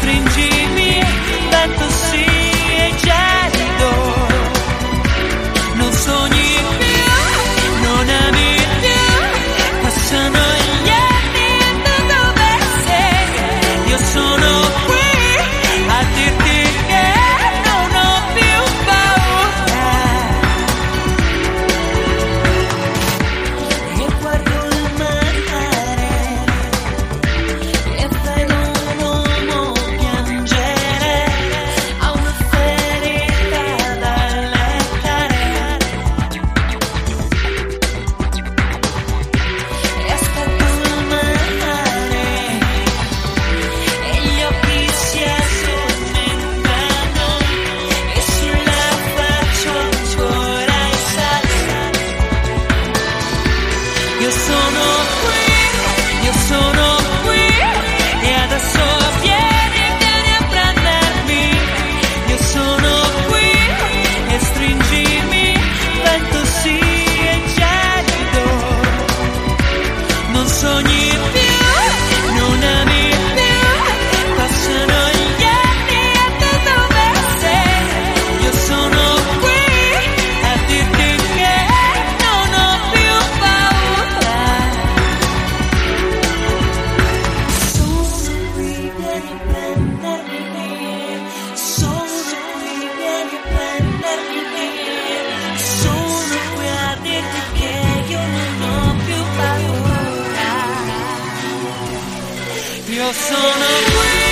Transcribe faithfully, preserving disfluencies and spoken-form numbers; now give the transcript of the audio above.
stringimi, vento sì e gelido. Non sogni più, non ami più, passano gli anni e tu dove sei? Io sono qui a dirti che non ho più paura. E guardo il mare e vedo un uomo piangere, ha una ferita da leccare. E aspetto il mare e gli occhi si addormentano e sulla faccia ancora il sale. Io sono qui, io sono qui e adesso vieni, vieni a prendermi. Io sono qui e stringimi, vento sì e gelido. Non sogni più, non ami più, passano gli anni e tu dove sei? Io sono qui a dirti che non ho più paura. Sono qui, vieni a prendermi. Sono qui, vieni a prendermi. Sono qui a dirti che io non ho più paura. Io sono qui.